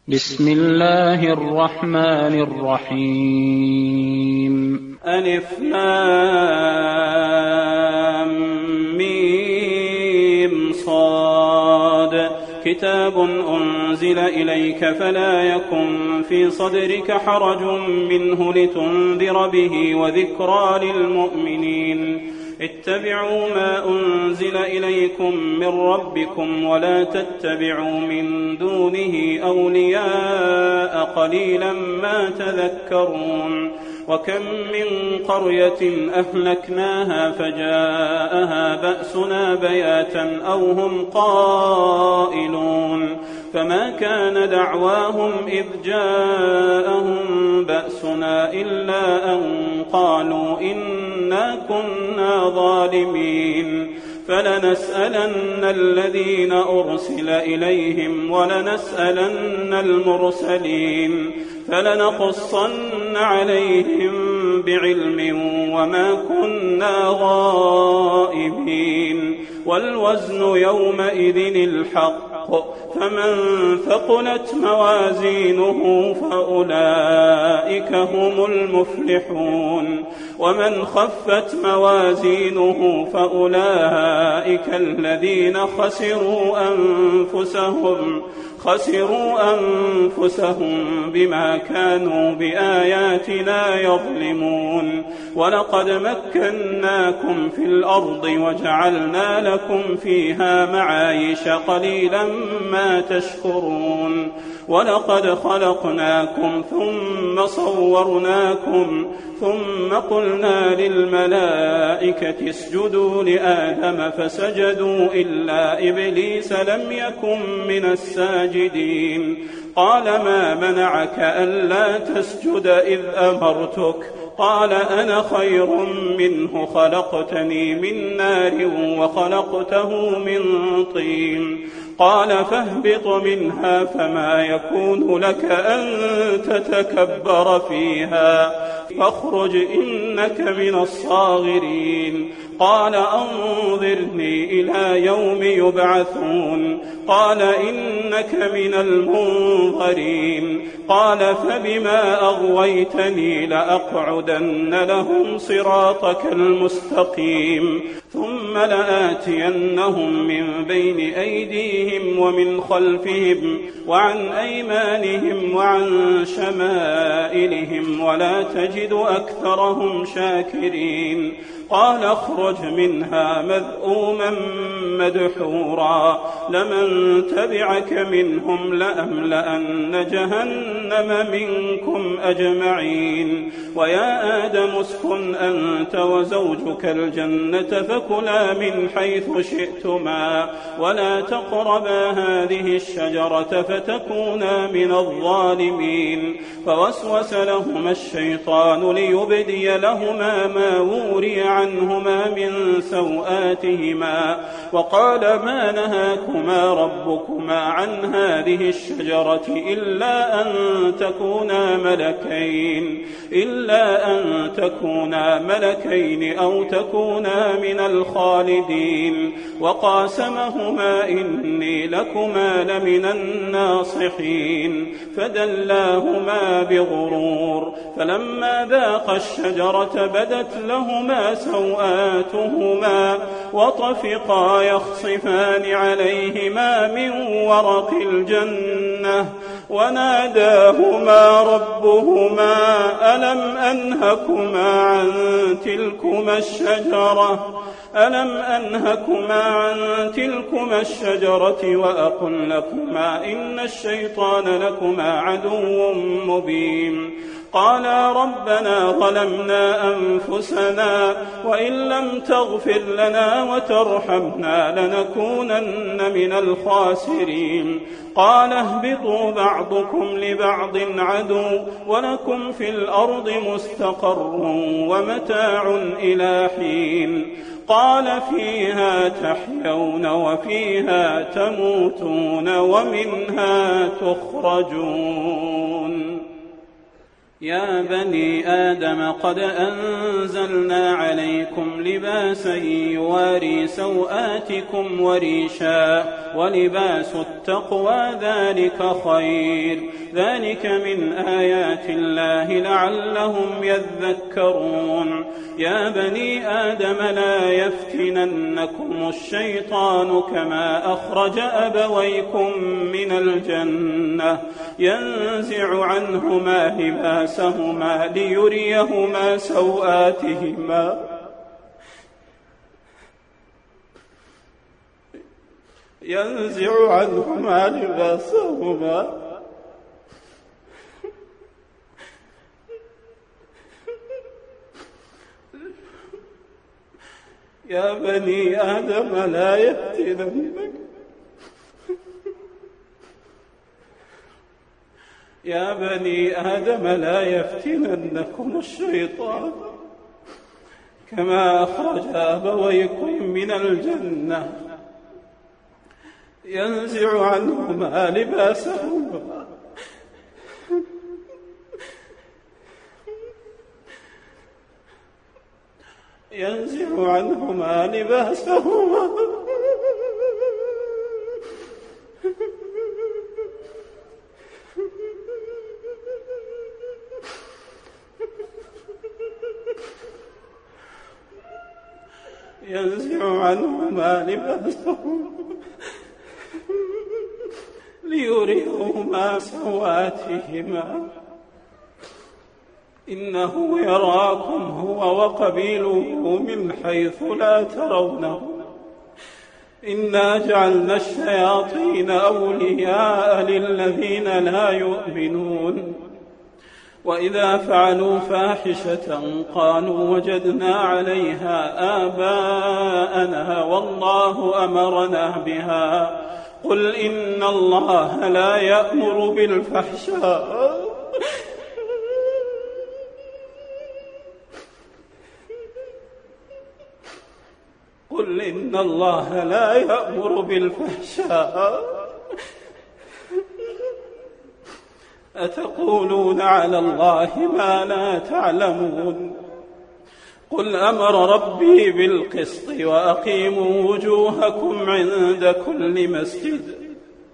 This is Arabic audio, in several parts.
بسم الله الرحمن الرحيم. ألف لام ميم صاد. كتاب أنزل إليك فلا يكن في صدرك حرج منه لتنذر به وذكرى للمؤمنين. اتبعوا ما أنزل إليكم من ربكم ولا تتبعوا من دونه أولياء قليلا ما تذكرون. وكم من قرية أهلكناها فجاءها بأسنا بياتا أو هم قائلون فما كان دعواهم إذ جاءهم بأسنا إلا أن قالوا إنا كنا ظالمين. فلنسألن الذين أرسل إليهم ولنسألن المرسلين فلنقصن عليهم بعلم وما كنا غائبين. والوزن يومئذ الحق فمن ثقلت موازينه فأولئك هم المفلحون ومن خفت موازينه فأولئك الذين خسروا أنفسهم بما كانوا بآياتنا يظلمون. ولقد مكناكم في الأرض وجعلنا لكم فيها معايش قليلا ما تشكرون. ولقد خلقناكم ثم صورناكم ثم قلنا للملائكة اسجدوا لآدم فسجدوا إلا إبليس لم يكن من الساجدين. قال ما منعك ألا تسجد إذ أمرتك؟ قال أنا خير منه خلقتني من نار وخلقته من طين. قال فاهبط منها فما يكون لك أن تتكبر فيها فاخرج إنك من الصاغرين. قال أنظرني إلى يوم يبعثون. قال إنك من المنظرين. قال فبما أغويتني لأقعدن لهم صراطك المستقيم ثم لآتينهم من بين أيديهم ومن خلفهم وعن أيمانهم وعن شمائلهم ولا تجد أكثرهم شاكرين. قال اخرج منها مذءوما مدحورا لمن تبعك منهم لأملأن جهنم منكم أجمعين. ويا آدم اسكن أنت وزوجك الجنة فكلا من حيث شئتما ولا تقربا هذه الشجرة فتكونا من الظالمين. فوسوس لهما الشيطان ليبدي لهما ما وري عنهما من سوآتهما وقال ما نهاكما ربكما عن هذه الشجرة إلا أن تكونا ملكين أو تكونا من الخالدين. وقاسمهما إني لكما لمن الناصحين فدلاهما بغرور. فلما ذاقا الشجرة بدت لهما سوآتهما وطفقا يخصفان عليهما من ورق الجنة وناداهما ربهما ألم أنهكما عن تلكما الشجرة وأقل لكما إن الشيطان لكما عدو مبين. قالا ربنا ظلمنا أنفسنا وإن لم تغفر لنا وترحمنا لنكونن من الخاسرين. قال اهبطوا بعضكم لبعض عدو ولكم في الأرض مستقر ومتاع إلى حين. قال فيها تحيون وفيها تموتون ومنها تخرجون. يا بني آدم قد أنزلنا عليكم لباسا يواري سوآتكم وريشا ولباس التقوى ذلك خير ذلك من آيات الله لعلهم يذكرون يا بني آدم لا يفتننكم الشيطان كما أخرج أبويكم من الجنة ينزع عنهما لباسهما ليريهما سوآتهما ينزع عنهما لباسهما يا بني آدم لا يفتننكم يا بني آدم لا يفتننكم الشيطان كما أخرج أبويكم من الجنة ينزع عنهما لباسهما ينزع عنهما لباسهما ينزع عنهما لباسهما ليريهما سوآتهما إنه يراكم هو وقبيله من حيث لا ترونه إنا جعلنا الشياطين أولياء للذين لا يؤمنون وإذا فعلوا فاحشة قالوا وجدنا عليها آباءنا والله أمرنا بها قل إن الله لا يأمر بالفحشاء قل إن الله لا يأمر بالفحشاء أتقولون على الله ما لا تعلمون قل أمر ربي بالقسط وأقيموا وجوهكم عند كل مسجد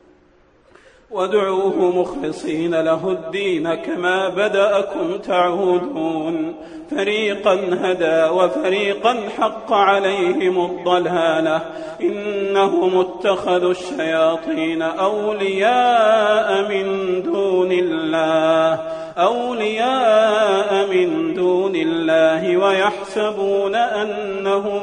وادعوه مخلصين له الدين كما بدأكم تعودون فريقا هدى وفريقا حق عليهم الضلالة إنهم اتخذوا الشياطين أولياء من دون الله ويحسبون أنهم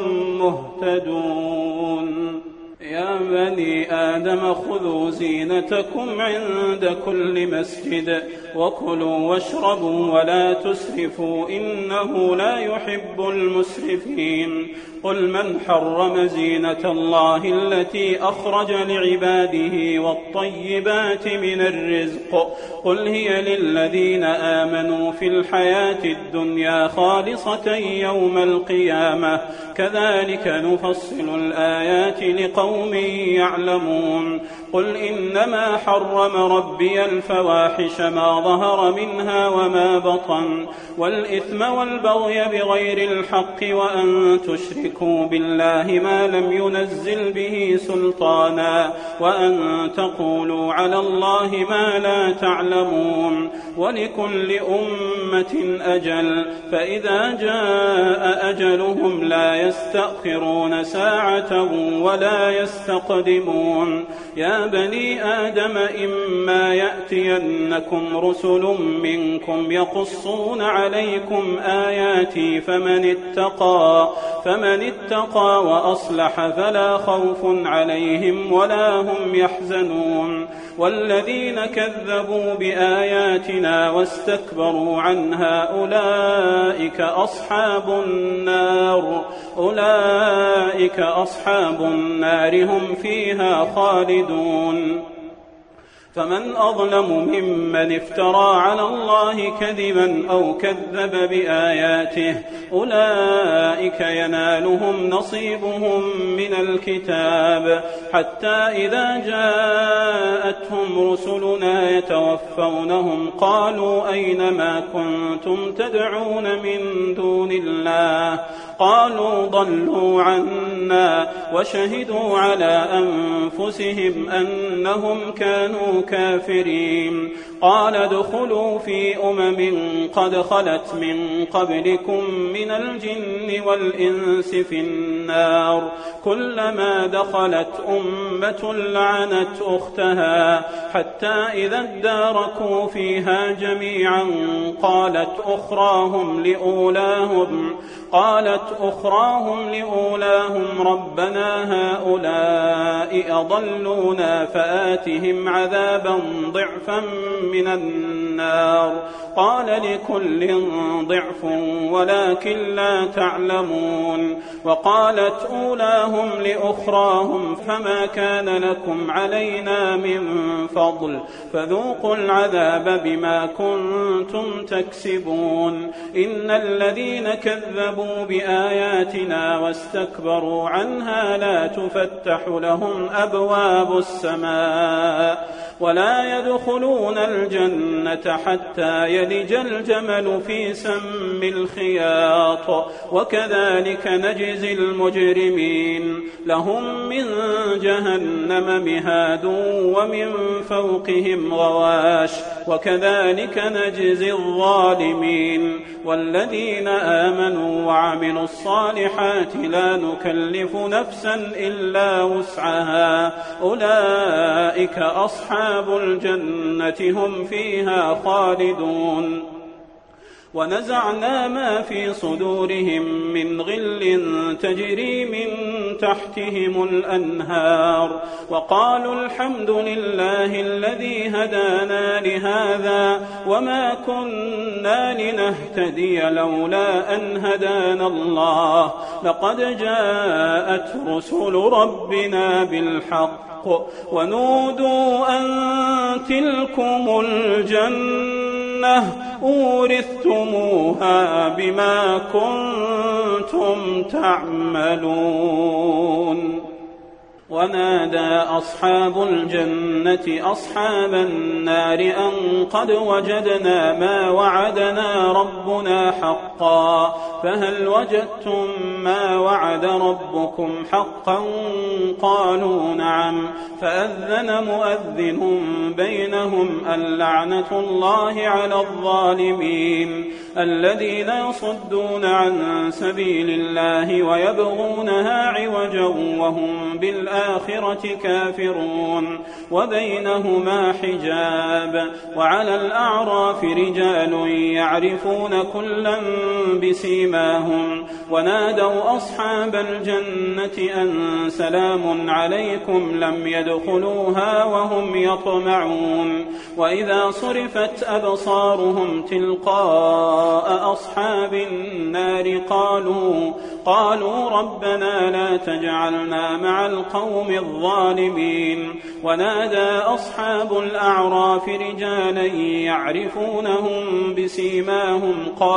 مهتدون يا بني آدم خذوا زينتكم عند كل مسجد وكلوا واشربوا ولا تسرفوا إنه لا يحب المسرفين قل من حرم زينة الله التي أخرج لعباده والطيبات من الرزق قل هي للذين آمنوا في الحياة الدنيا خالصة يوم القيامة كذلك نفصل الآيات لقوم يعلمون قل إنما حرم ربي الفواحش ما ظهر منها وما بطن والإثم والبغي بغير الحق وأن تشركوا بالله ما لم ينزل به سلطانا وأن تقولوا على الله ما لا تعلمون ولكل أمة أجل فإذا جاء أجلهم لا يستأخرون ساعة ولا يستقدمون يا بني آدم إما يأتينكم رسل منكم يقصون عليكم آياتي فمن اتقى وأصلح فلا خوف عليهم ولا هم يحزنون والذين كذبوا بآياتنا واستكبروا عنها أولئك أصحاب النار هم فيها خالدون فمن أظلم ممن افترى على الله كذبا أو كذب بآياته أولئك ينالهم نصيبهم من الكتاب حتى إذا جاءتهم رسلنا يتوفونهم قالوا أين ما كنتم تدعون من دون الله قالوا ضلوا عنا وشهدوا على أنفسهم أنهم كانوا كافرين قال ادخلوا في قد خلت من قبلكم من الجن والإنس في النار كلما دخلت أمة لعنت أختها حتى إذا اداركوا فيها جميعا قالت أخراهم لأولاهم ربنا هؤلاء أضلونا فآتهم عذابا ضعفا من النار قال لكل ضعف ولكن لا تعلمون وقالت أولاهم لأخراهم فما كان لكم علينا من فضل فذوقوا العذاب بما كنتم تكسبون إن الذين كذبوا بآياتنا واستكبروا عنها لا تفتح لهم أبواب السماء ولا يدخلون الجنة حتى يلج الجمل في سم الخياط وكذلك نجزي المجرمين لهم من جهنم مهاد ومن فوقهم غواش وكذلك نجزي الظالمين والذين آمنوا وعملوا الصالحات لا نكلف نفسا إلا وسعها أولئك أصحاب الجنة هم فيها خالدون ونزعنا ما في صدورهم من غل تجري من تحتهم الأنهار وقالوا الحمد لله الذي هدانا لهذا وما كنا لنهتدي لولا أن هدانا الله لقد جاءت رسل ربنا بالحق ونودوا أن تلكم الجنة أورثتموها بما كنتم تعملون ونادى أصحاب الجنة أصحاب النار أن قد وجدنا ما وعدنا ربنا حقا فهل وجدتم ما وعد ربكم حقا قالوا نعم فأذن مؤذن بينهم اللعنة الله على الظالمين الذين يصدون عن سبيل الله ويبغونها عوجا وهم بالآخرة كافرون وبينهما حجاب وعلى الأعراف رجال يعرفون كلا بسيماهم ونادوا أصحاب الجنة أن سلام عليكم لم يدخلوها وهم يطمعون وإذا صرفت أبصارهم تلقاء أصحاب النار قالوا ربنا لا تجعلنا مع القوم الظالمين ونادى أصحاب الأعراف رجالا يعرفونهم بسيماهم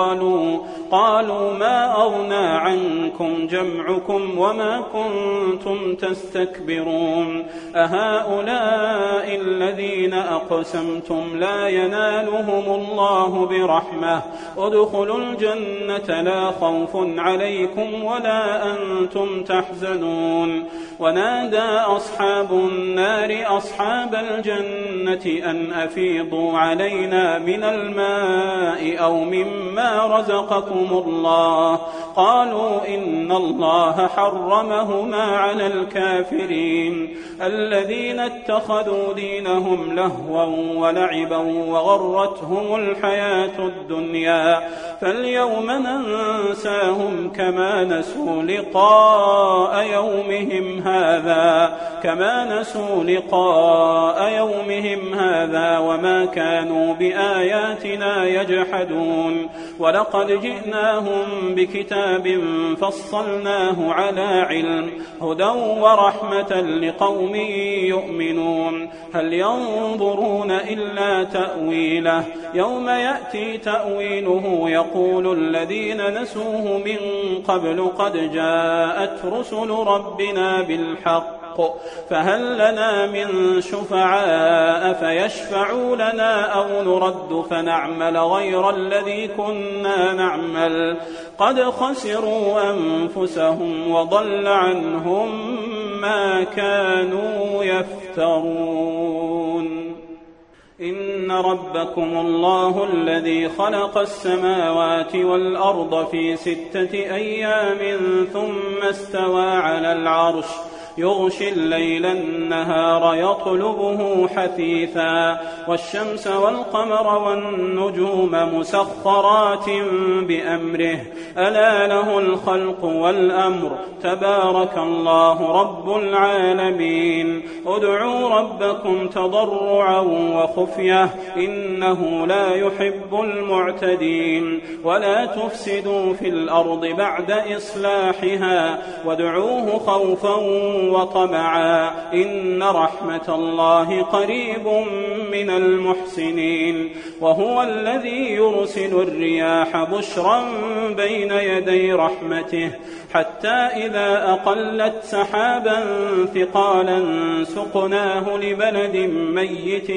قالوا ما أغنى عنكم جمعكم وما كنتم تستكبرون أهؤلاء الذين أقسمتم لا ينالهم الله برحمة ادخلوا الجنة لا خوف عليكم ولا أنتم تحزنون ونادى أصحاب النار أصحاب الجنة أن أفيضوا علينا من الماء أو مما رزقكم الله قالوا إن الله حرمهما على الكافرين الذين اتخذوا دينهم لهوا ولعبا وغرتهم الحياة الدنيا فاليوم ننساهم كما نسوا لقاء يومهم هذا وما كانوا بآياتنا يجحدون ولقد جئناهم بكتاب فصلناه على علم هدى ورحمة لقوم يؤمنون هل ينظرون إلا تأويله يوم يأتي تأويله يقول الذين نسوه من قبل قد جاءت رسل ربنا بالحق فهل لنا من شفعاء فيشفعوا لنا أو نرد فنعمل غير الذي كنا نعمل قد خسروا أنفسهم وضل عنهم ما كانوا يفترون إن ربكم الله الذي خلق السماوات والأرض في 6 أيام ثم استوى على العرش يغشي الليل النهار يطلبه حثيثا والشمس والقمر والنجوم مسخرات بأمره ألا له الخلق والأمر تبارك الله رب العالمين ادعوا ربكم تضرعا وخفية إنه لا يحب المعتدين ولا تفسدوا في الأرض بعد إصلاحها وادعوه خوفا وطمعا إن رحمة الله قريب من المحسنين وهو الذي يرسل الرياح بشرا بين يدي رحمته حتى إذا أقلت سحابا ثقالا سقناه لبلد ميت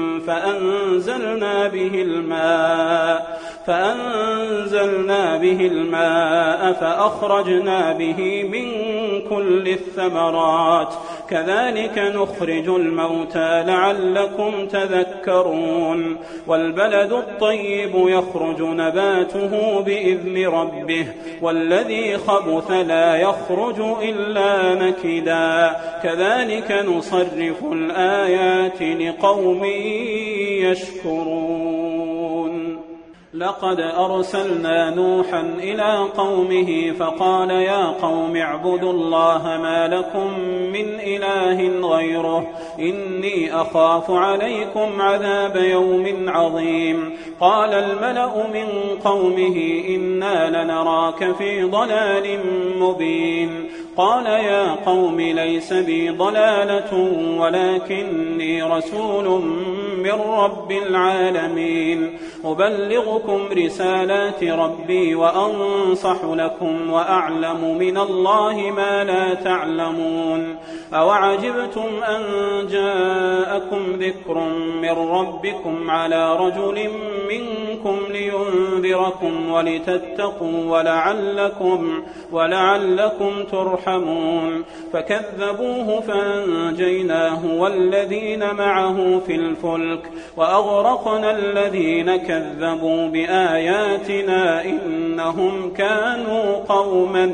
فأنزلنا به الماء فأخرجنا به من كل الثمرات كذلك نخرج الموتى لعلكم تذكرون والبلد الطيب يخرج نباته بإذن ربه والذي خبث لا يخرج إلا نكدا كذلك نصرف الآيات لقوم يشكرون لقد أرسلنا نوحا إلى قومه فقال يا قوم اعبدوا الله ما لكم من إله غيره إني أخاف عليكم عذاب يوم عظيم قال الملأ من قومه إنا لنراك في ضلال مبين قال يا قوم ليس بي ضلالة ولكني رسول من رب العالمين أبلغكم رسالات ربي وأنصح لكم وأعلم من الله ما لا تعلمون أوعجبتم أن جاءكم ذكر من ربكم على رجل منكم لينذركم ولتتقوا ولعلكم ترحمون فكذبوه فأنجيناه والذين معه في الفلك وأغرقنا الذين كذبوا بآياتنا إنهم كانوا قوما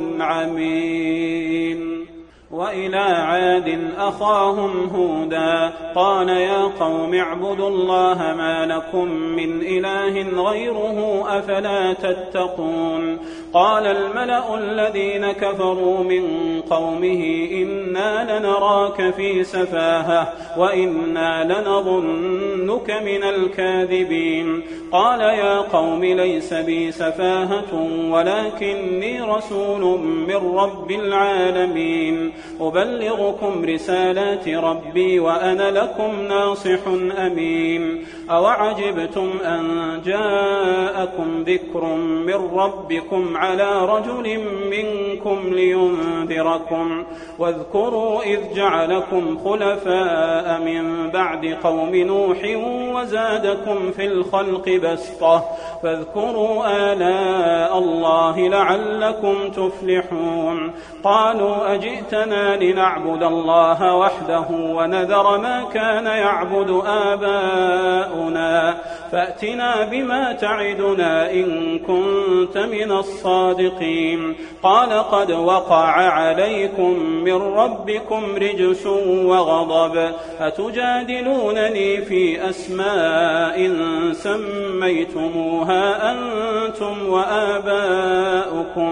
عمين وإلى عاد أخاهم هودا قال يا قوم اعبدوا الله ما لكم من إله غيره أفلا تتقون قال الملأ الذين كفروا من قومه إنا لنراك في سفاهة وإنا لنظنك من الكاذبين قال يا قوم ليس بي سفاهة ولكني رسول من رب العالمين أبلغكم رسالات ربي وأنا لكم ناصح أمين أوعجبتم أن جاءكم ذكر من ربكم على رجل منكم لينذركم واذكروا إذ جعلكم خلفاء من بعد قوم نوح وزادكم في الخلق بسطة فاذكروا آلاء الله لعلكم تفلحون قالوا أجئتنا لنعبد الله وحده ونذر ما كان يعبد آباؤنا فأتنا بما تعدنا إن كنت من الصادقين قال قد وقع عليكم من ربكم رجس وغضب أتجادلونني في أسماء سميتموها أنتم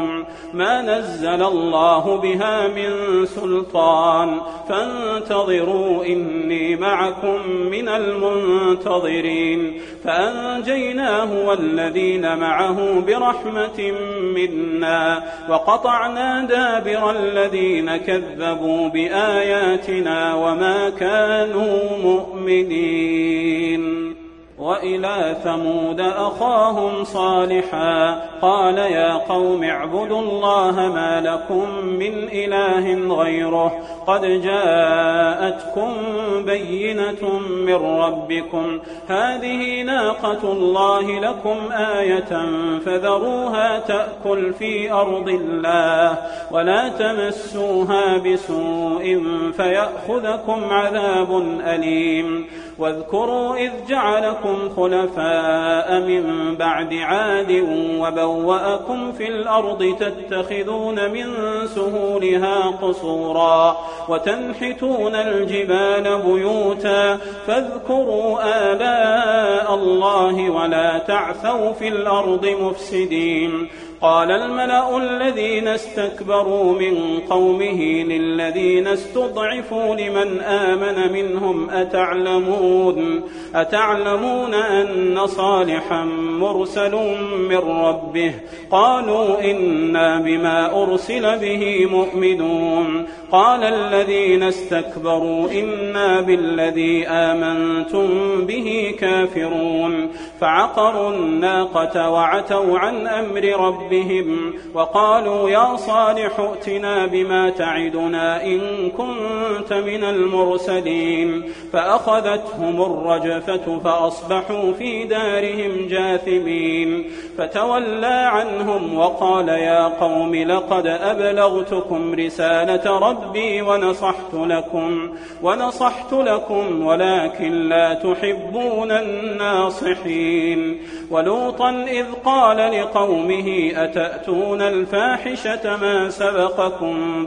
ما نزل الله بها من سلطان فانتظروا إني معكم من المنتظرين فأنجيناه والذين معه برحمة منا وقطعنا دابر الذين كذبوا بآياتنا وما كانوا مؤمنين. وإلى ثمود أخاهم صالحا قال يا قوم اعبدوا الله ما لكم من إله غيره قد جاءتكم بينة من ربكم هذه ناقة الله لكم آية فذروها تأكل في أرض الله ولا تمسوها بسوء فيأخذكم عذاب أليم. واذكروا إذ جعلكم خلفاء من بعد عاد وبوأكم في الأرض تتخذون من سهولها قصورا وتنحتون الجبال بيوتا فاذكروا آلاء الله ولا تعثوا في الأرض مفسدين. قال الملأ الذين استكبروا من قومه للذين استضعفوا لمن آمن منهم أتعلمون أن صالحا مرسل من ربه قالوا إنا بما أرسل به مؤمنون. قال الذين استكبروا إنا بالذي آمنتم به كافرون. فعقروا الناقة وعتوا عن أمر ربهم وقالوا يا صالح ائتنا بما تعدنا إن كنت من المرسلين. فأخذتهم الرجفة فأصبحوا في دارهم جاثمين. فتولى عنهم وقال يا قوم لقد أبلغتكم رسالة ربي ونصحت لكم ولكن لا تحبون الناصحين. ولوطا إذ قال لقومه أتأتون الفاحشة ما سبقكم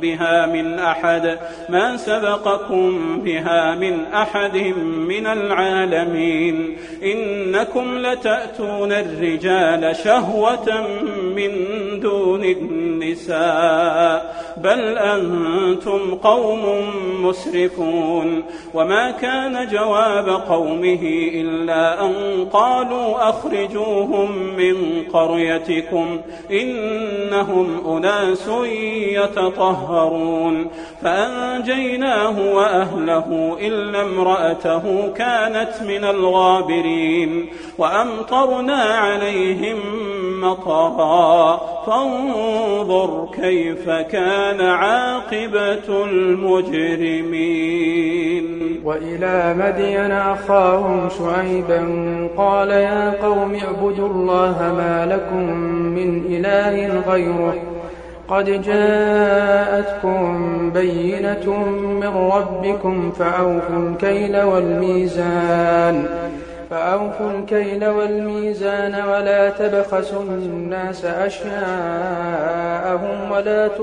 بها من أحد من العالمين إنكم لتأتون الرجال شهوة من دون النساء بل أنتم قوم مسرفون. وما كان جواب قومه إلا أن قالوا أخرجوهم من قريتكم إنهم أناس يتطهرون. فأنجيناه وأهله إلا امرأته كانت من الغابرين. وأمطرنا عليهم مطرا فانظر كيف كان عاقبة المجرمين. وإلى مدين أخاهم شعيبا قال يا قوم اعبدوا الله ما لكم من إله غيره قد جاءتكم بينة من ربكم فأوفوا الكيل والميزان ولا تبخسوا الناس أشياءهم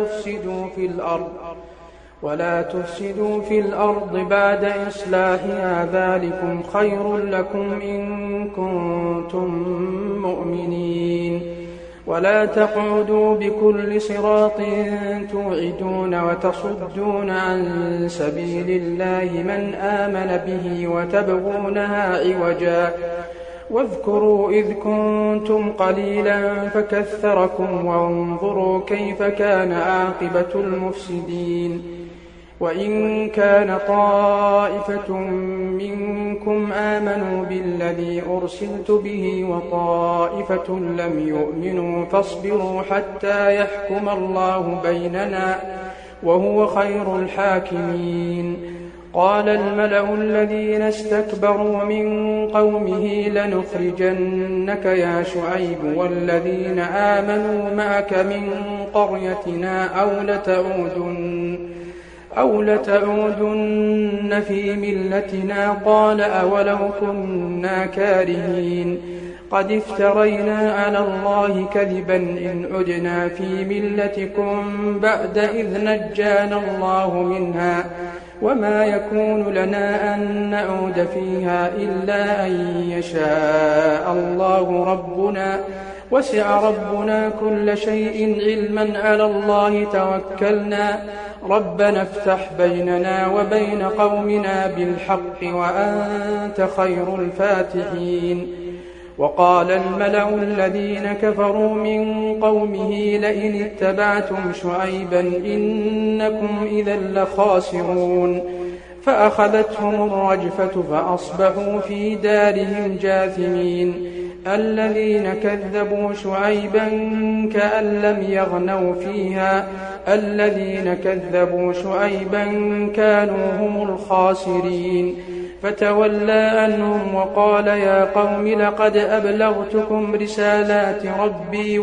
ولا تفسدوا في الأرض بعد إصلاحها ذلكم خير لكم إن كنتم مؤمنين. ولا تقعدوا بكل صراط توعدون وتصدون عن سبيل الله من آمن به وتبغونها عوجا واذكروا إذ كنتم قليلا فكثركم وانظروا كيف كان عاقبة المفسدين. وإن كان طائفة منكم آمنوا بالذي أرسلت به وطائفة لم يؤمنوا فاصبروا حتى يحكم الله بيننا وهو خير الحاكمين. قال الملأ الذين استكبروا من قومه لنخرجنك يا شعيب والذين آمنوا معك من قريتنا أو لتعودن في ملتنا قال أولو كنا كارهين قد افترينا على الله كذبا إن عدنا في ملتكم بعد إذ نجانا الله منها وما يكون لنا أن نعود فيها إلا أن يشاء الله ربنا وسع ربنا كل شيء علما على الله توكلنا ربنا افتح بيننا وبين قومنا بالحق وأنت خير الفاتحين. وقال الملأ الذين كفروا من قومه لئن اتبعتم شعيبا إنكم إذا لخاسرون. فأخذتهم الرجفة فأصبحوا في دارهم جاثمين. الذين كذبوا شعيبا كأن لم يغنوا فيها الذين كذبوا شعيبا كانوا هم الخاسرين. فتولى عنهم وقال يا قوم لقد أبلغتكم رسالات ربي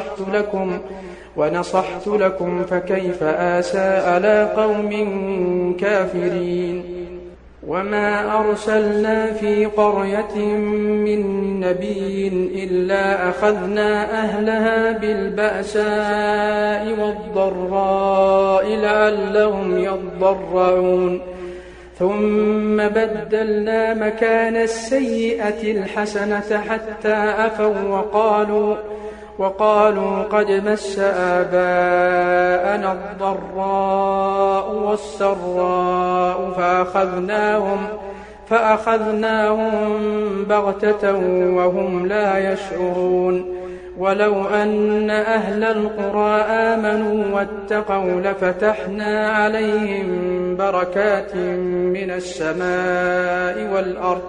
ونصحت لكم فكيف آسى على قوم كافرين. وما أرسلنا في قرية من نبي إلا أخذنا أهلها بالبأساء والضراء لعلهم يضرعون ثم بدلنا مكان السيئة الحسنة حتى عفوا وقالوا قد مس آباءنا الضراء والسراء فأخذناهم بغتة وهم لا يشعرون. ولو أن أهل القرى آمنوا واتقوا لفتحنا عليهم بركات من السماء والأرض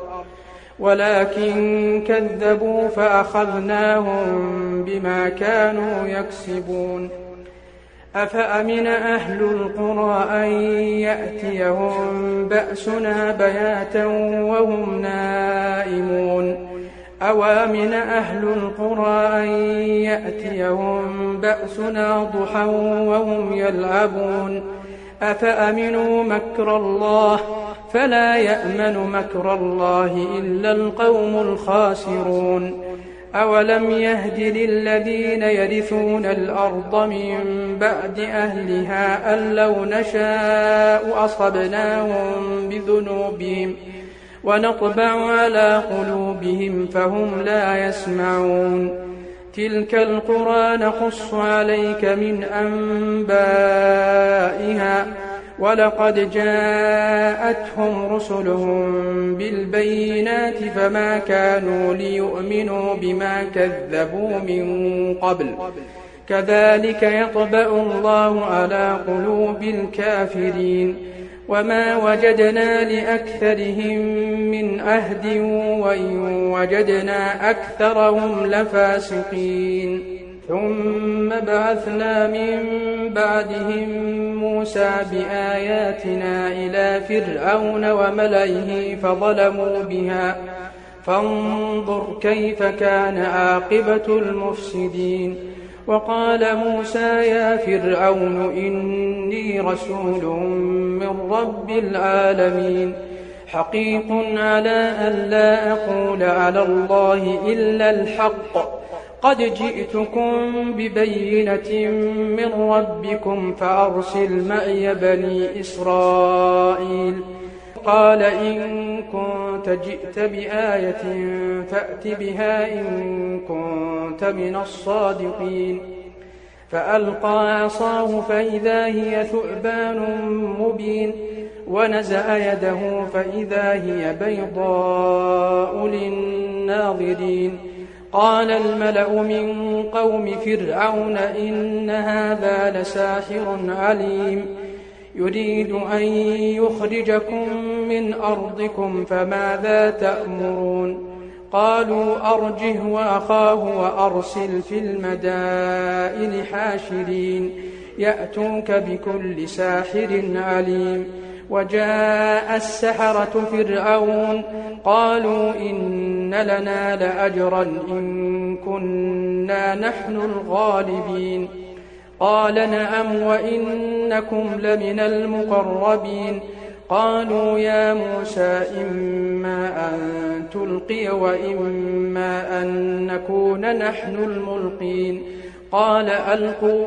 ولكن كذبوا فأخذناهم بما كانوا يكسبون. أفأمن أهل القرى أن يأتيهم بأسنا بياتا وهم نائمون أو أمن أهل القرى أن يأتيهم بأسنا ضحى وهم يلعبون أفأمنوا مكر الله فلا يأمن مكر الله إلا القوم الخاسرون. أولم يهد للذين يرثون الأرض من بعد أهلها أن لو نشاء أصبناهم بذنوبهم ونطبع على قلوبهم فهم لا يسمعون. تلك القرى نقص عليك من أنبائها ولقد جاءتهم رسلهم بالبينات فما كانوا ليؤمنوا بما كذبوا من قبل كذلك يطبع الله على قلوب الكافرين. وما وجدنا لأكثرهم من عهد وإن وجدنا أكثرهم لفاسقين. ثم بعثنا من بعدهم موسى بآياتنا إلى فرعون وملئه فظلموا بها فانظر كيف كان عاقبة المفسدين. وقال موسى يا فرعون إني رسول من رب العالمين حقيق على أن لا أقول على الله إلا الحق قد جئتكم ببينة من ربكم فأرسل معي بني إسرائيل. قال إن كنت جئت بآية فأت بها إن كنت من الصادقين. فألقى عصاه فإذا هي ثعبان مبين ونزع يده فإذا هي بيضاء للناظرين. قال الملأ من قوم فرعون إن هذا لساحر عليم يريد أن يخرجكم من أرضكم فماذا تأمرون. قالوا أرجه وأخاه وأرسل في المدائن حاشرين يأتوك بكل ساحر عليم. وجاء السحرة فرعون قالوا إن لنا لأجرا إن كنا نحن الغالبين. قال نعم وإنكم لمن المقربين. قالوا يا موسى إما أن تلقي وإما أن نكون نحن الملقين. قال ألقوا.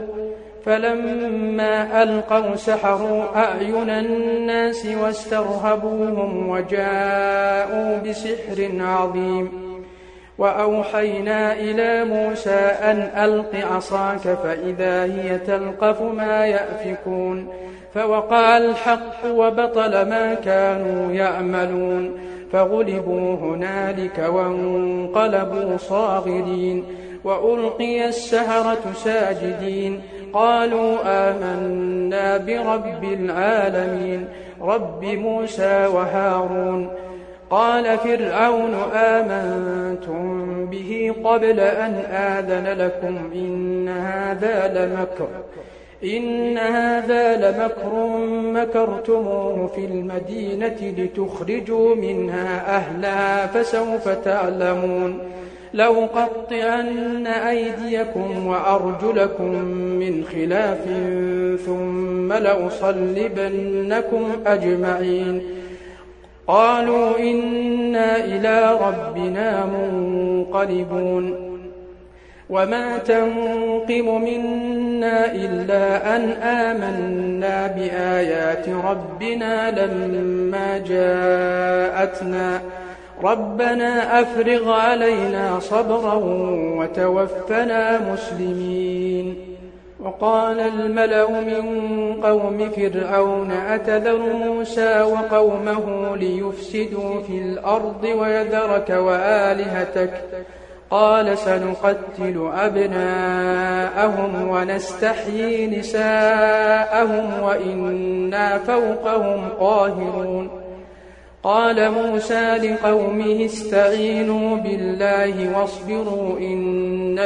فلما ألقوا سحروا أعين الناس واسترهبوهم وجاءوا بسحر عظيم. وأوحينا إلى موسى أن ألق عصاك فإذا هي تلقف ما يأفكون فوقع الحق وبطل ما كانوا يعملون فغلبوا هنالك وانقلبوا صاغرين وألقي السحرة ساجدين قالوا آمنا برب العالمين رب موسى وهارون قال فرعون آمنتم به قبل أن آذن لكم إن هذا لمكر مكرتموه في المدينة لتخرجوا منها أهلها فسوف تعلمون لأقطعن أيديكم وأرجلكم من خلاف ثم لأصلبنكم أجمعين قالوا إنا إلى ربنا منقلبون وما تنقم منا إلا أن آمنا بآيات ربنا لما جاءتنا ربنا أفرغ علينا صبرا وتوفنا مسلمين وقال الملأ من قوم فرعون أتذر موسى وقومه ليفسدوا في الأرض ويذرك وآلهتك قال سنقتل أبناءهم ونستحيي نساءهم وإنا فوقهم قاهرون قال موسى لقومه استعينوا بالله واصبروا إن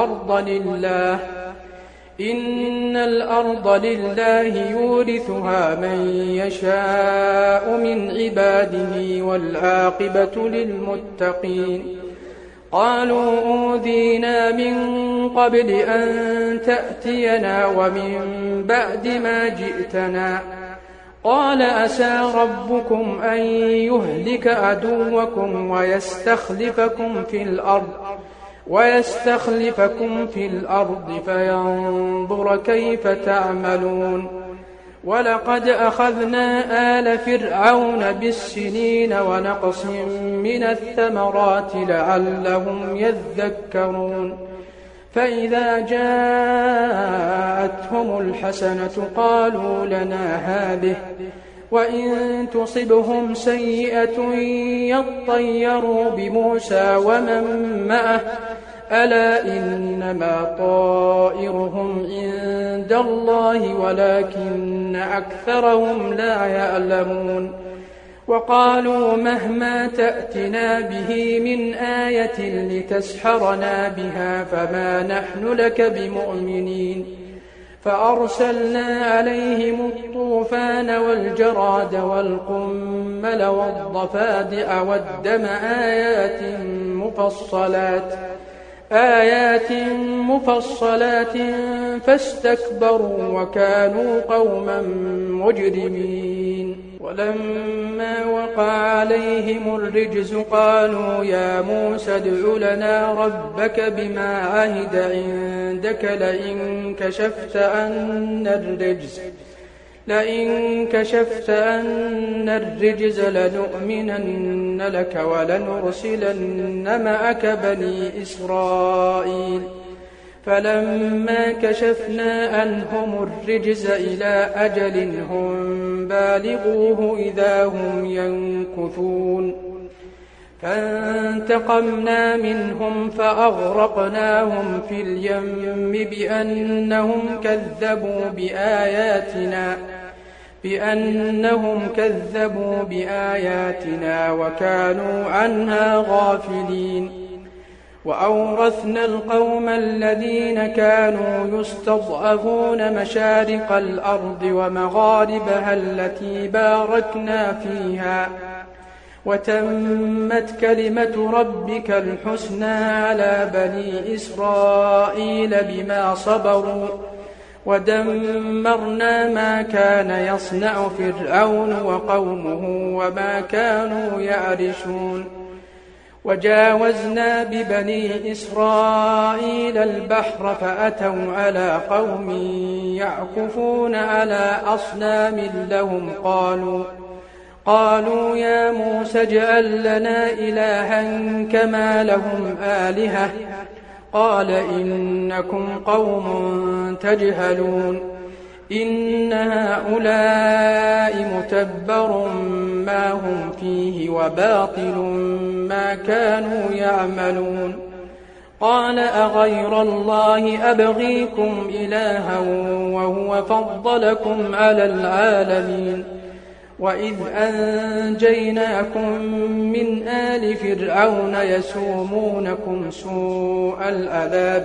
الأرض لله يورثها من يشاء من عباده والعاقبة للمتقين قالوا أوذينا من قبل أن تأتينا ومن بعد ما جئتنا قال عسى ربكم أن يهلك عدوكم ويستخلفكم في الأرض فينظر كيف تعملون ولقد أخذنا آل فرعون بالسنين ونقص من الثمرات لعلهم يذكرون فإذا جاءتهم الحسنة قالوا لنا هذه وإن تصبهم سيئة يطيروا بموسى ومن معه ألا إنما طائرهم عند الله ولكن أكثرهم لا يعلمون وقالوا مهما تأتنا به من آية لتسحرنا بها فما نحن لك بمؤمنين فأرسلنا عليهم الطوفان والجراد والقمل والضفادع والدم آيات مفصلات فاستكبروا وكانوا قوما مجرمين ولما وقع عليهم الرجز قالوا يا موسى ادع لنا ربك بما عهد عندك لئن كشفت أن الرجز لنؤمنن لك ولنرسلن معك بني إسرائيل فلما كشفنا عنهم الرجز إلى أجل هم بالغوه إذا هم ينكثون فانتقمنا منهم فأغرقناهم في اليم بأنهم كذبوا بآياتنا وكانوا عنها غافلين وأورثنا القوم الذين كانوا يستضعفون مشارق الأرض ومغاربها التي باركنا فيها وتمت كلمة ربك الحسنى على بني إسرائيل بما صبروا ودمرنا ما كان يصنع فرعون وقومه وما كانوا يعرشون وجاوزنا ببني إسرائيل البحر فأتوا على قوم يعكفون على أصنام لهم قالوا يا موسى اجعل لنا إلها كما لهم آلهة قال إنكم قوم تجهلون إن هؤلاء متبر ما هم فيه وباطل ما كانوا يعملون قال أغير الله أبغيكم إلها وهو فضلكم على العالمين وإذ أنجيناكم من آل فرعون يسومونكم سوء العذاب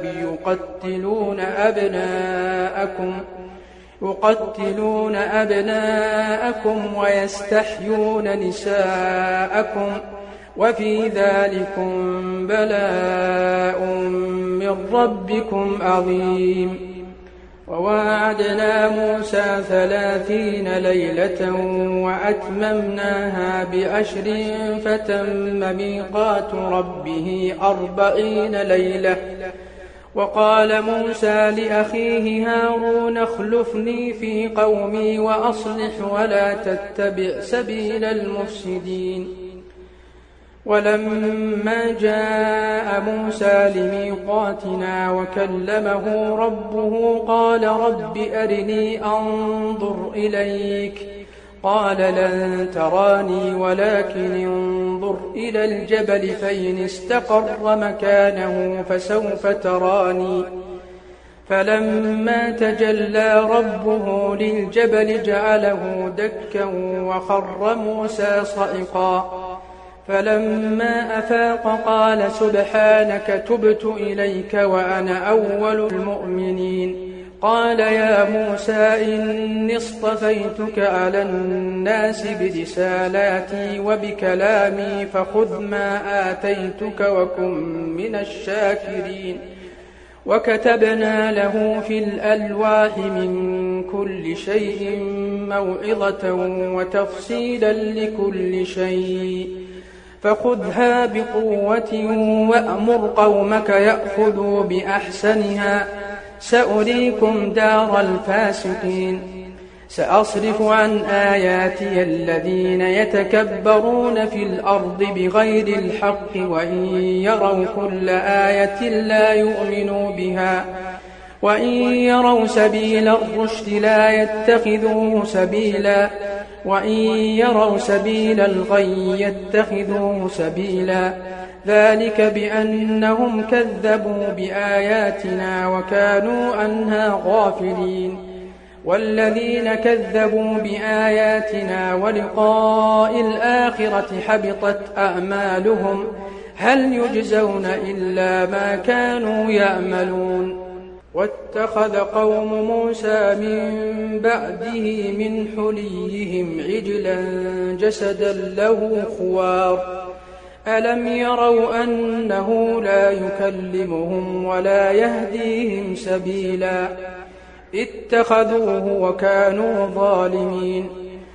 يقتلون أبناءكم ويستحيون نساءكم وفي ذلكم بلاء من ربكم عظيم وواعدنا موسى 30 ليلة وأتممناها ب10 فتم ميقات ربه 40 ليلة وقال موسى لأخيه هارون اخلفني في قومي وأصلح ولا تتبع سبيل المفسدين ولما جاء موسى لميقاتنا وكلمه ربه قال رب أرني أنظر إليك قال لن تراني ولكن انظر إلى الجبل فإن استقر مكانه فسوف تراني فلما تجلى ربه للجبل جعله دكا وخر موسى صعقا فلما أفاق قال سبحانك تبت إليك وأنا أول المؤمنين قال يا موسى إني اصطفيتك على الناس برسالاتي وبكلامي فخذ ما آتيتك وكن من الشاكرين وكتبنا له في الألواح من كل شيء موعظة وتفصيلا لكل شيء فخذها بقوة وأمر قومك يأخذوا بأحسنها سأريكم دار الفاسقين سأصرف عن آياتي الذين يتكبرون في الأرض بغير الحق وإن يروا كل آية لا يؤمنوا بها وإن يروا سبيل الرشد لا يتخذوه سبيلا وإن يروا سبيل الغي يتخذوه سبيلا ذلك بأنهم كذبوا بآياتنا وكانوا عنها غافلين والذين كذبوا بآياتنا ولقاء الآخرة حبطت أعمالهم هل يجزون إلا ما كانوا يعملون واتخذ قوم موسى من بعده من حليهم عجلا جسدا له خوار ألم يروا أنه لا يكلمهم ولا يهديهم سبيلا اتخذوه وكانوا ظالمين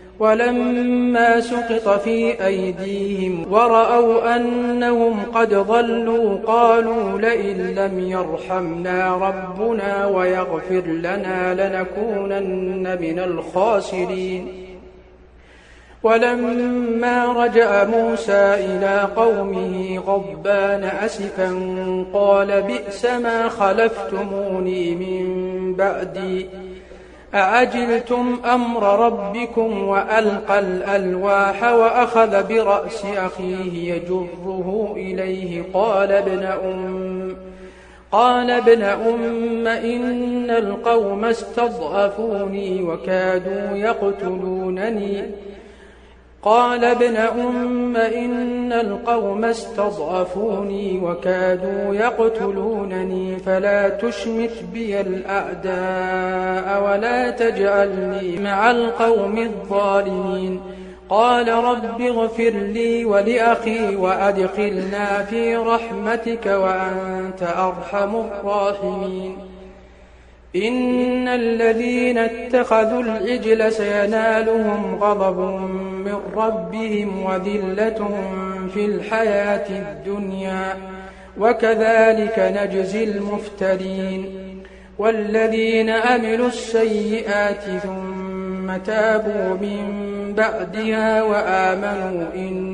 ولما سقط في أيديهم ورأوا أنهم قد ضلوا قالوا لئن لم يرحمنا ربنا ويغفر لنا لنكونن من الخاسرين ولما رجع موسى إلى قومه غضبان أسفا قال بئس ما خلفتموني من بعدي أعجلتم أمر ربكم وألقى الألواح وأخذ برأس أخيه يجره إليه قال ابن أم إن القوم استضعفوني وكادوا يقتلونني قال ابن أم إن القوم استضعفوني وكادوا يقتلونني فلا تشمت بي الأعداء ولا تجعلني مع القوم الظالمين قال رب اغفر لي ولأخي وأدخلنا في رحمتك وأنت أرحم الراحمين إن الذين اتخذوا العجل سينالهم غضب من ربهم وذلة في الحياة الدنيا وكذلك نجزي المفترين والذين عملوا السيئات ثم تابوا من بعدها وآمنوا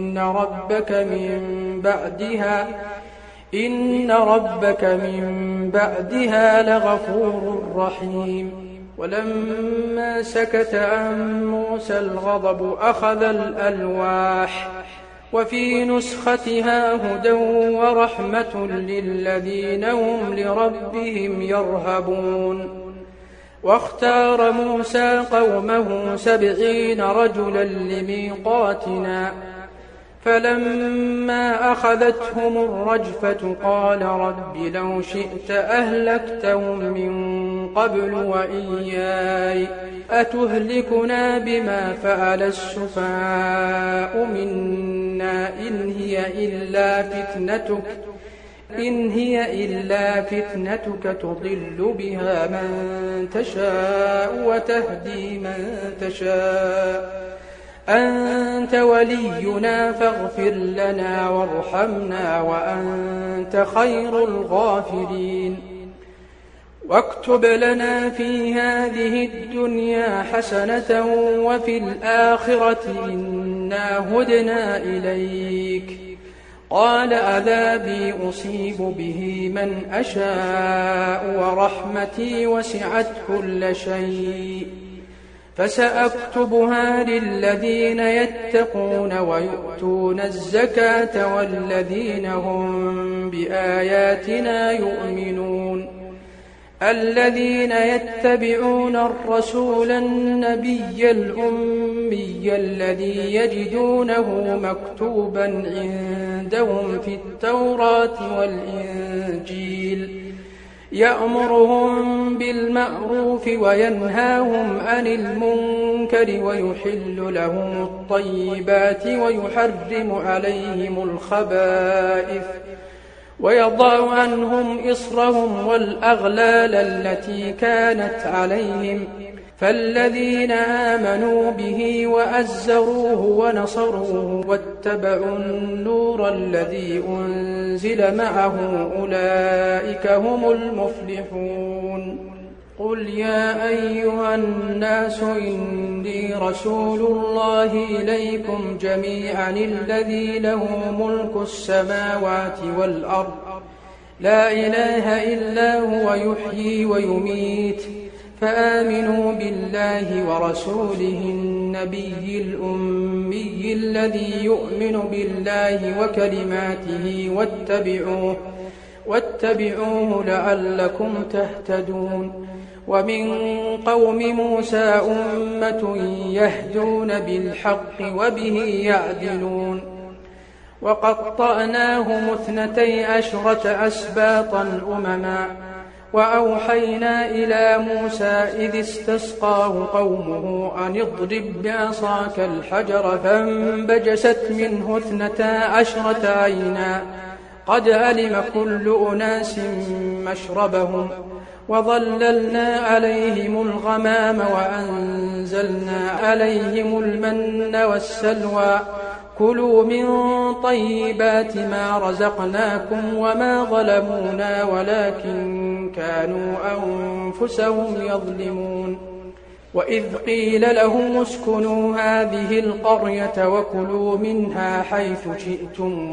إن ربك من بعدها لغفور رحيم. ولما سكت عن موسى الغضب أخذ الألواح وفي نسختها هدى ورحمة للذين هم لربهم يرهبون. واختار موسى قومه 70 رجلا لميقاتنا فلما أخذتهم الرجفة قال رب لو شئت أهلكتهم من قبل وإياي أتهلكنا بما فعل السفهاء منا إن هي إلا فتنتك تضل بها من تشاء وتهدي من تشاء أنت ولينا فاغفر لنا وارحمنا وأنت خير الغافرين. واكتب لنا في هذه الدنيا حسنة وفي الآخرة إنا هدنا إليك. قال عذابي أصيب به من أشاء ورحمتي وسعت كل شيء فسأكتبها للذين يتقون ويؤتون الزكاة والذين هم بآياتنا يؤمنون. الذين يتبعون الرسول النبي الأمي الذي يجدونه مكتوبا عندهم في التوراة والإنجيل يأمرهم بالمعروف وينهاهم عن المنكر ويحل لهم الطيبات ويحرم عليهم الخبائث ويضع عنهم إصرهم والأغلال التي كانت عليهم. فالذين آمنوا به وأزروه ونصروه واتبعوا النور الذي أنزل معه أولئك هم المفلحون. قل يا أيها الناس إني رسول الله إليكم جميعا الذي له ملك السماوات والأرض لا إله إلا هو يحيي ويميت فآمنوا بالله ورسوله النبي الأمي الذي يؤمن بالله وكلماته واتبعوه لعلكم تهتدون. ومن قوم موسى أمة يهدون بالحق وبه يعدلون. وقطعناهم 12 أسباطا أمما وأوحينا إلى موسى إذ استسقاه قومه أن اضرب بعصاك الحجر فانبجست منه 12 عينا قد علم كل أناس مشربهم وظللنا عليهم الغمام وأنزلنا عليهم المن والسلوى كلوا من طيبات ما رزقناكم وما ظلمونا ولكن كانوا أنفسهم يظلمون. وإذ قيل لهم اسكنوا هذه القرية وكلوا منها حيث شئتم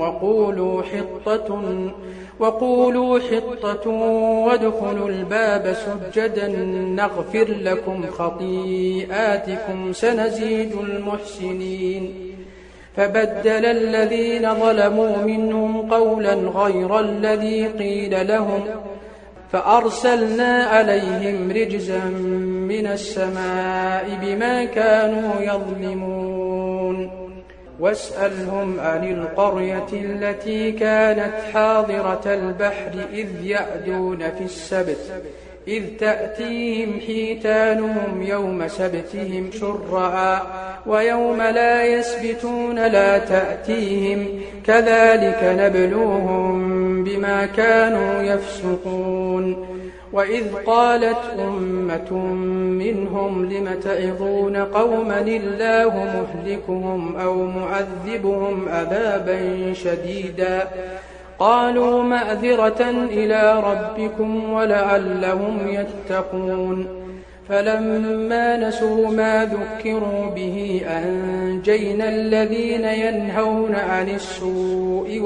وقولوا حطة وادخلوا الباب سجدا نغفر لكم خطيئاتكم سنزيد المحسنين. فبدل الذين ظلموا منهم قولا غير الذي قيل لهم فأرسلنا عليهم رجزا من السماء بما كانوا يظلمون. واسألهم عن القرية التي كانت حاضرة البحر إذ يعدون في السبت إذ تأتيهم حيتانهم يوم سبتهم شرعا ويوم لا يسبتون لا تأتيهم كذلك نبلوهم بما كانوا يفسقون. وإذ قالت أمة منهم لم تعظون قوما الله مهلكهم أو معذبهم عذابا شديدا قالوا معذرة إلى ربكم ولعلهم يتقون. فلما نسوا ما ذكروا به أنجينا الذين ينهون عن السوء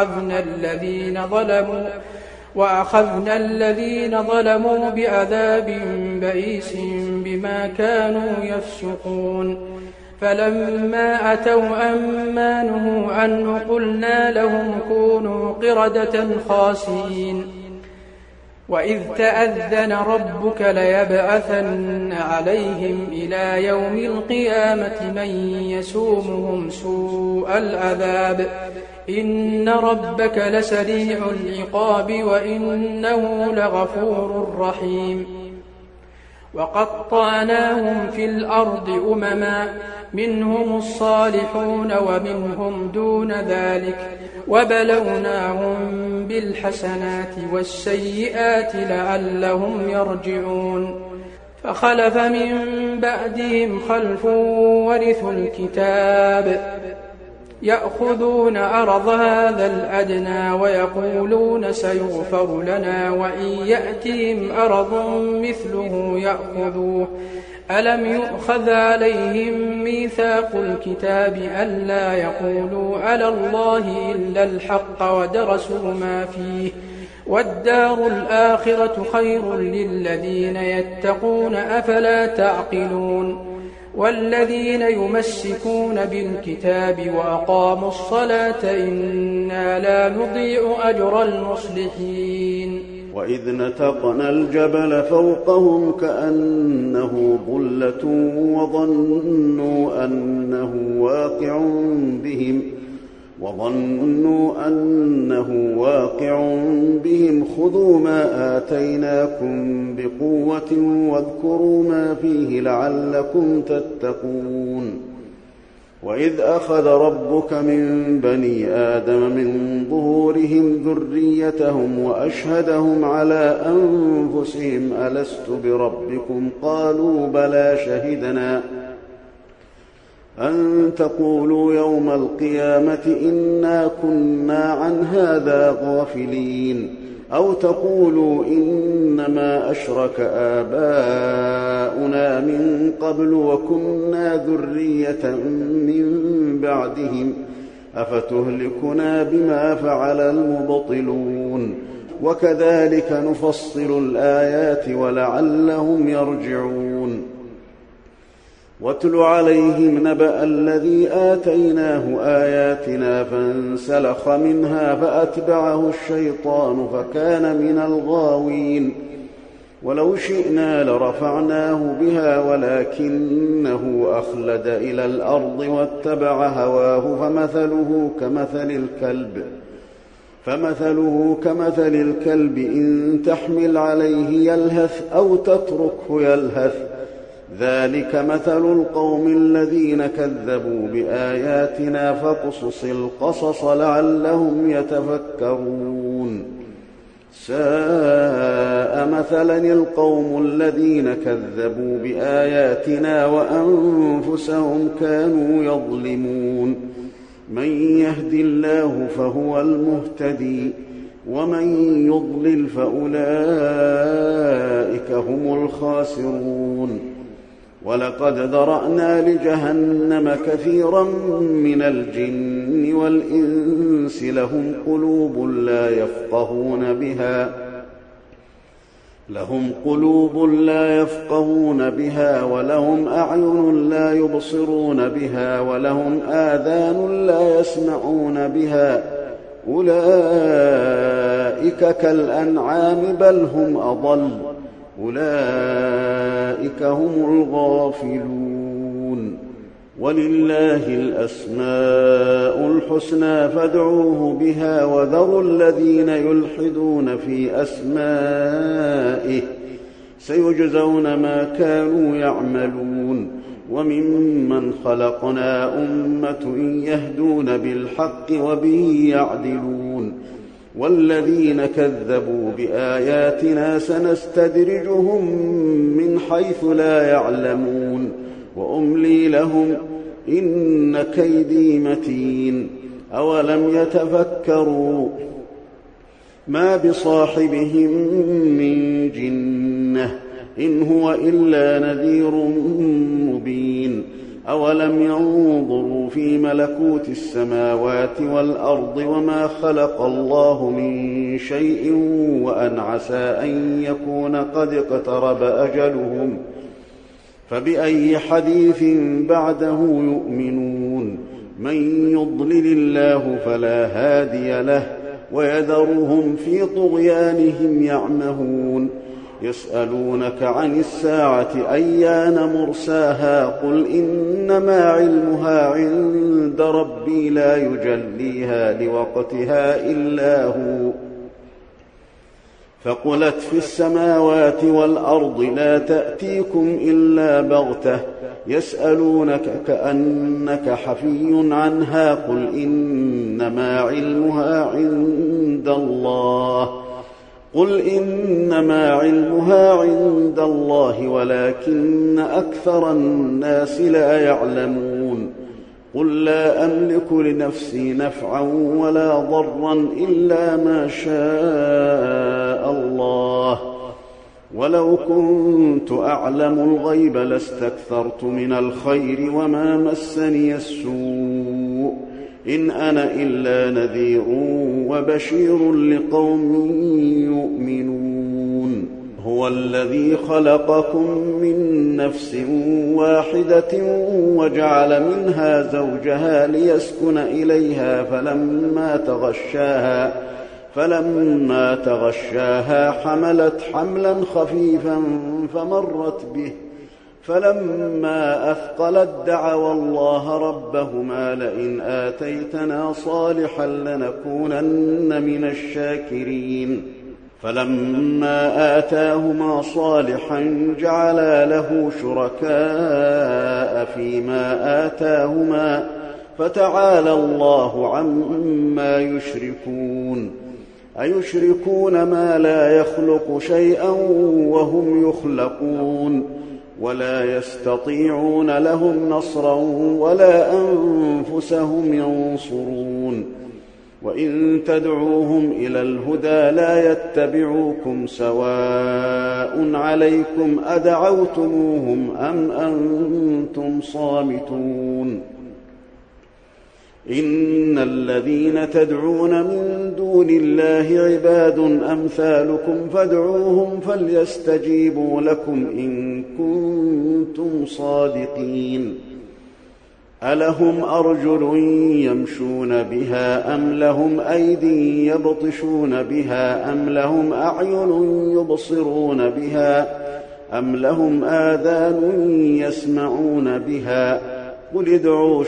وأخذنا الذين ظلموا بعذاب بئيس بما كانوا يفسقون فلما أتوا عما نهوا عنه قلنا لهم كونوا قردة خاسئين وإذ تأذن ربك ليبعثن عليهم إلى يوم القيامة من يسومهم سوء العذاب إن ربك لسريع العقاب وإنه لغفور رحيم وقطعناهم في الأرض أمما منهم الصالحون ومنهم دون ذلك وبلوناهم بالحسنات والسيئات لعلهم يرجعون فخلف من بعدهم خلف ورثوا الكتاب يأخذون عرض هذا الأدنى ويقولون سيغفر لنا وإن يأتهم عرض مثله يأخذوه ألم يؤخذ عليهم ميثاق الكتاب ألا يقولوا على الله إلا الحق ودرسوا ما فيه والدار الآخرة خير للذين يتقون أفلا تعقلون والذين يمسكون بالكتاب وأقاموا الصلاة إنا لا نضيع أجر المصلحين وإذ نتقنا الجبل فوقهم كأنه ظلة وظنوا أنه واقع بهم خذوا ما آتيناكم بقوة واذكروا ما فيه لعلكم تتقون وإذ أخذ ربك من بني آدم من ظهورهم ذريتهم وأشهدهم على أنفسهم ألست بربكم قالوا بلى شهدنا أن تقولوا يوم القيامة إنا كنا عن هذا غافلين أو تقولوا إنما أشرك آباؤنا من قبل وكنا ذرية من بعدهم أفتهلكنا بما فعل المبطلون وكذلك نفصل الآيات ولعلهم يرجعون واتل عليهم نبأ الذي آتيناه آياتنا فانسلخ منها فأتبعه الشيطان فكان من الغاوين ولو شئنا لرفعناه بها ولكنه أخلد إلى الأرض واتبع هواه فمثله كمثل الكلب إن تحمل عليه يلهث أو تتركه يلهث ذلك مثل القوم الذين كذبوا بآياتنا فاقصص القصص لعلهم يتفكرون ساء مثلا القوم الذين كذبوا بآياتنا وأنفسهم كانوا يظلمون من يهد الله فهو المهتدي ومن يضلل فأولئك هم الخاسرون ولقد ذرأنا لجهنم كثيرا من الجن والإنس لهم قلوب لا يفقهون بها ولهم أعين لا يبصرون بها ولهم آذان لا يسمعون بها أولئك كالأنعام بل هم أضل أولئك هم الغافلون ولله الأسماء الحسنى فادعوه بها وذروا الذين يلحدون في أسمائه سيجزون ما كانوا يعملون وممن خلقنا أمة يهدون بالحق وبه يعدلون والذين كذبوا بآياتنا سنستدرجهم من حيث لا يعلمون وأملي لهم إن كيدي متين أولم يتفكروا ما بصاحبهم من جنة إن هو إلا نذير مبين أولم ينظروا في ملكوت السماوات والأرض وما خلق الله من شيء وأن عسى أن يكون قد اقترب أجلهم فبأي حديث بعده يؤمنون من يضلل الله فلا هادي له ويذرهم في طغيانهم يعمهون يسألونك عن الساعة أيان مرساها قل إنما علمها عند ربي لا يجليها لوقتها إلا هو فقلت في السماوات والأرض لا تأتيكم إلا بغتة يسألونك كأنك حفي عنها قل إنما علمها عند الله ولكن أكثر الناس لا يعلمون قل لا أملك لنفسي نفعا ولا ضرا إلا ما شاء الله ولو كنت أعلم الغيب لاستكثرت من الخير وما مسني السوء إن أنا إلا نذير وبشير لقوم يؤمنون هو الذي خلقكم من نفس واحدة وجعل منها زوجها ليسكن إليها فلما تغشاها حملت حملا خفيفا فمرت به فلما أثقلت دعوا الله ربهما لئن آتيتنا صالحا لنكونن من الشاكرين فلما آتاهما صالحا جعلا له شركاء فيما آتاهما فتعالى الله عما يشركون أيشركون ما لا يخلق شيئا وهم يخلقون ولا يستطيعون لهم نصرا ولا أنفسهم ينصرون وإن تدعوهم إلى الهدى لا يتبعوكم سواء عليكم أدعوتموهم أم أنتم صامتون إن الذين تدعون من دون الله عباد أمثالكم فادعوهم فليستجيبوا لكم إن كنتم صادقين ألهم أرجل يمشون بها أم لهم أيدي يبطشون بها أم لهم أعين يبصرون بها أم لهم آذان يسمعون بها قل ادعوا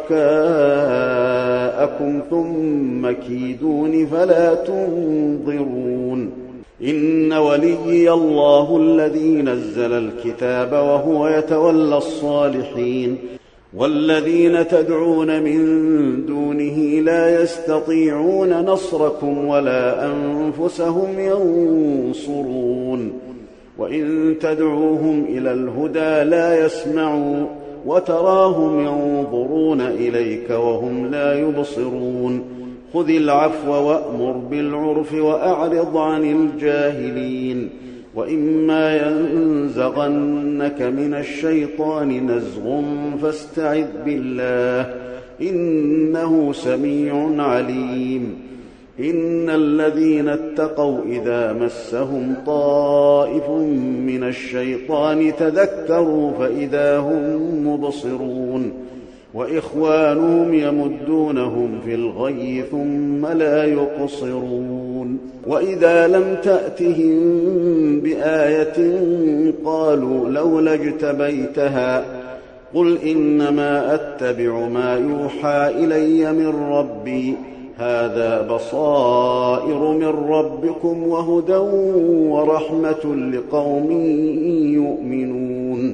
شركاءكم ثم كيدون فلا تنظرون إن وليي الله الذي نزل الكتاب وهو يتولى الصالحين والذين تدعون من دونه لا يستطيعون نصركم ولا أنفسهم ينصرون وإن تدعوهم إلى الهدى لا يسمعوا وتراهم ينظرون إليك وهم لا يبصرون خذ العفو وأمر بالعرف وأعرض عن الجاهلين وإما ينزغنك من الشيطان نزغ فاستعذ بالله إنه سميع عليم إن الذين اتقوا إذا مسهم طائف من الشيطان تذكروا فإذا هم مبصرون وإخوانهم يمدونهم في الغي ثم لا يقصرون وإذا لم تأتهم بآية قالوا لولا اجتبيتها قل إنما أتبع ما يوحى إلي من ربي هذا بصائر من ربكم وهدى ورحمة لقوم يؤمنون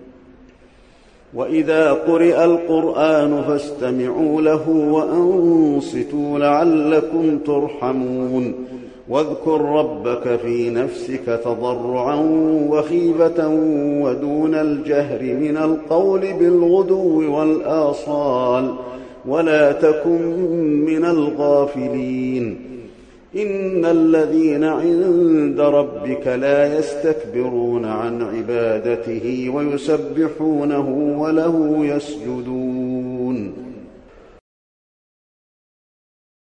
وإذا قرئ القرآن فاستمعوا له وأنصتوا لعلكم ترحمون واذكر ربك في نفسك تضرعا وخيفة ودون الجهر من القول بالغدو والآصال ولا تكن من الغافلين إن الذين عند ربك لا يستكبرون عن عبادته ويسبحونه وله يسجدون